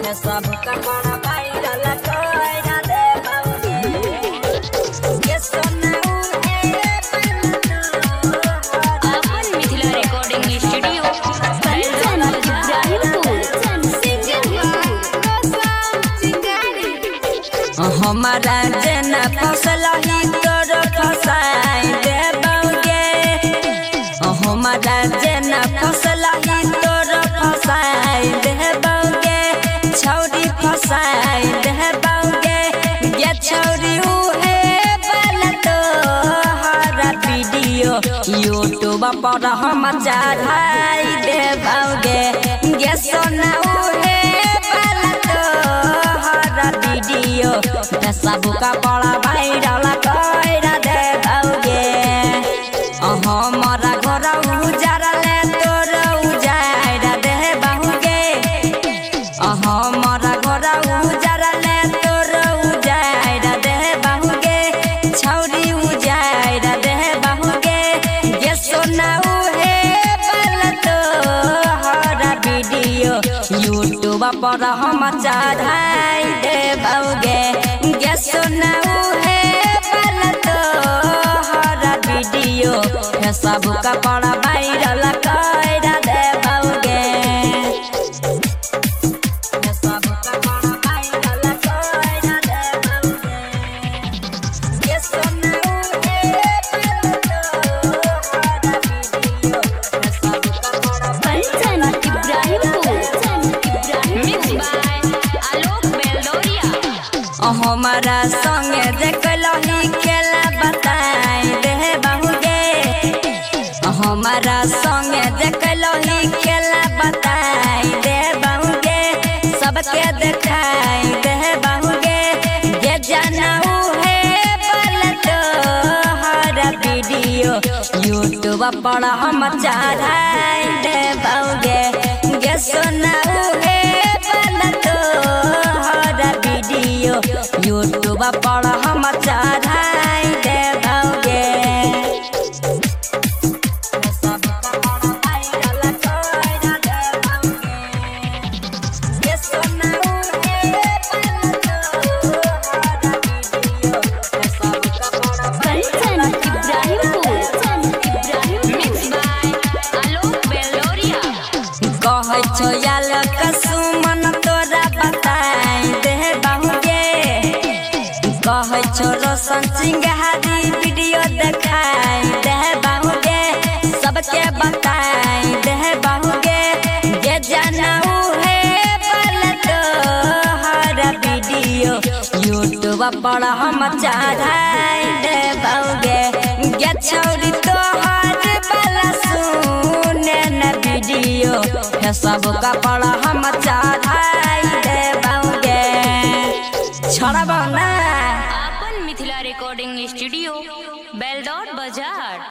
सब कपड़ा वायरल कइरा दे बाबूजी ये सोनाऊ अपन मिथिला रिकॉर्डिंग स्टूडियो कंचन इब्राहिमपुर हमारा जेना फसल ही तोर फसाई दे बाबूजी हमारा जेना फसल ही तोर फसाई दे बाबूजी छौरी फसाई दे बाबूजी ये छौरी उहे वाला तो हर वीडियो यूट्यूब पर हम चढ़ाई दे बाबूजी ये सोना उहे वाला तो हर वीडियो सबका बड़ा वायरल कइरा दे बाबूजी हमारा घर उजारले तोर उजाड़ दे बाबूजी हमारा घर उजारले तोर उजाड़ दे बाबूजी छौरी उजाड़ दे बाबूजी ये सोना उहे वाला तो हर वीडियो यूट्यूब पर हम चढ़ाई दे बाबूजी ये सोना उहे वाला तो हर वीडियो सबका बड़ा वायरल कइरा दे बाबूजी सबका बड़ा वायरल कइरा दे बाबूजी ये सोना उहे वाला तो हर वीडियो सबका बड़ा कंचन इब्राहिमपुर मिक्स बाय आलोक बेलदौरिया हमारा संगे देखलही खेला बताई दे बाबूजी हमारा संगे देखलही खेला बताई दे बाबूजी सबके देखाई दे बाबूजी ये जानऊ है वाला तो हर वीडियो यूट्यूब पर हम चढ़ाई दे बाबूजी ये सोनाऊ है वाला तो हर वीडियो यूट्यूब पर हम चढ़ाई दे बाबूजी कंचन इब्राहिमपुर मिक्स बाय आलोक बेलदौरिया कहै छो याल कसुमन तोरा बताई दे बाबूजी कहै छो रोशन सिंघारी वीडियो देखाई दे बाबूजी सबके बताई दे बाबूजी ये जानऊ है वाला तो हर वीडियो यूट्यूब पर हम चढ़ाई दे बाबूजी ये छौरी तो हर वाला सुने न वीडियो सबका पर हम चढ़ाई दे बाबूजी छोड़बो ना अपन मिथिला रिकॉर्डिंग स्टूडियो बेलदौर बाजार।